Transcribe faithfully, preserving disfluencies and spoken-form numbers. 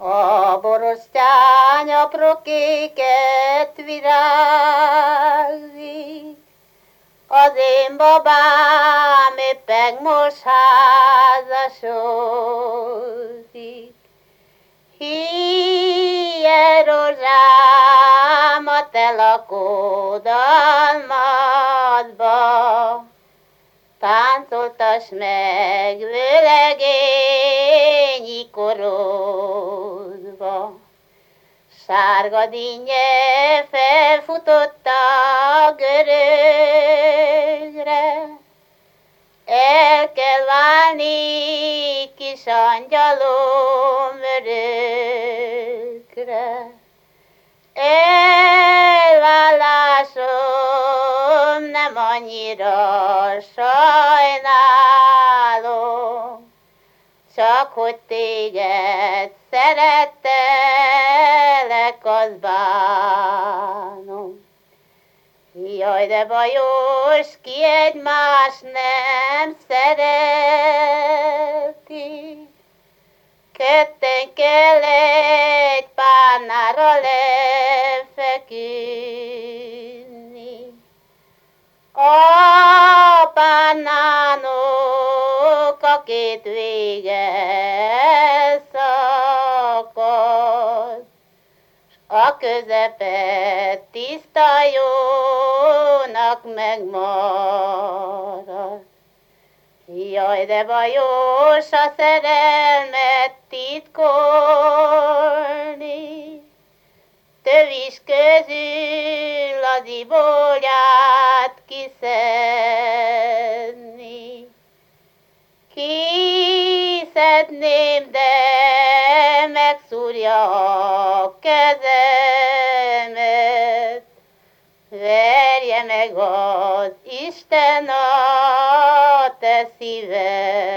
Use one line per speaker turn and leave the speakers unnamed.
A borosztány apró kéket virágzik, az én babám éppen most házasodik. Híje rózsám a te lakódalmadba, táncoltas meg vőlegényi korodba. Sárga dinnye felfutott a görögre, el kell válni kis angyalom örökre. Elvállásom nem annyira sajnálom, csak hogy téged szerettelek, az bánom. Jaj, de bajos, ki egymást nem szereti, ketten kell egy párnára lefeküdni. A párnának a két vége szakad, a közepet tiszta jónak megmarad. Jaj, de bajos a szerelmet titkolni, tövis közül az ibolyát kiszedni. Kiszedném, de megszúrja a kezemet, verje meg az Isten a te szíved.